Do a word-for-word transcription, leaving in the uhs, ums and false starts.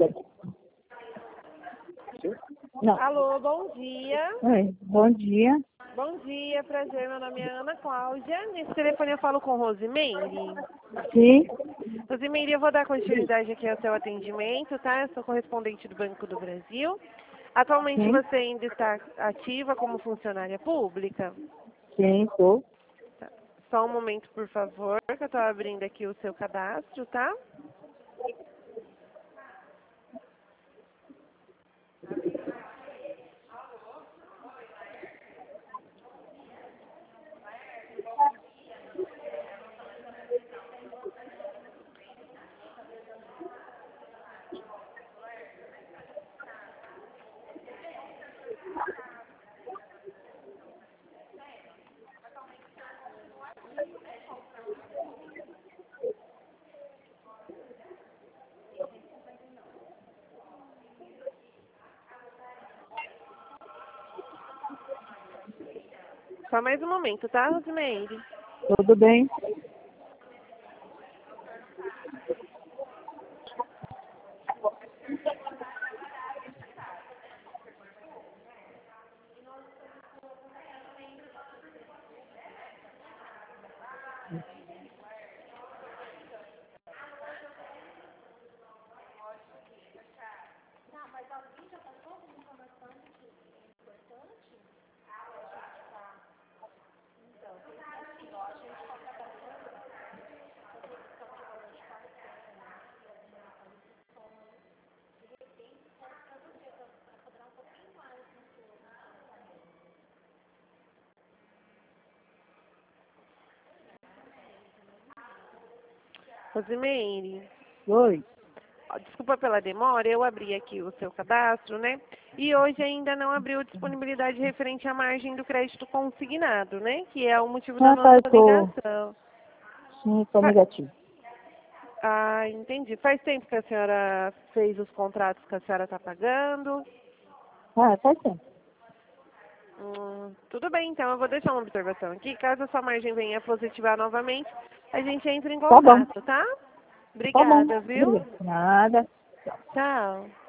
por aqui. Não. Alô, bom dia. Oi, bom dia. Bom dia, prazer. Meu nome é Ana Cláudia. Nesse telefone eu falo com Rosimeire. Sim, Rosimeire, eu vou dar continuidade aqui ao seu atendimento, tá? Eu sou correspondente do Banco do Brasil. Atualmente sim, você ainda está ativa como funcionária pública? sim, estou. Tá. Só um momento, por favor, que eu estou abrindo aqui o seu cadastro, tá? Só mais um momento, tá, Rosimeire? Tudo bem? Rosimeire, Oi. ó, desculpa pela demora, eu abri aqui o seu cadastro, né? E hoje ainda não abriu disponibilidade referente à margem do crédito consignado, né? Que é o motivo da Ah, tá, nossa estou. ligação. Sim, estou Fa- negativo. Ah, entendi. Faz tempo que a senhora fez os contratos que a senhora está pagando? Ah, faz tempo. Hum, tudo bem, então eu vou deixar uma observação aqui. Caso a sua margem venha positivar novamente, a gente entra em Tá bom, contato, tá? tá bom. Obrigada, viu? Obrigada. Nada. Tchau.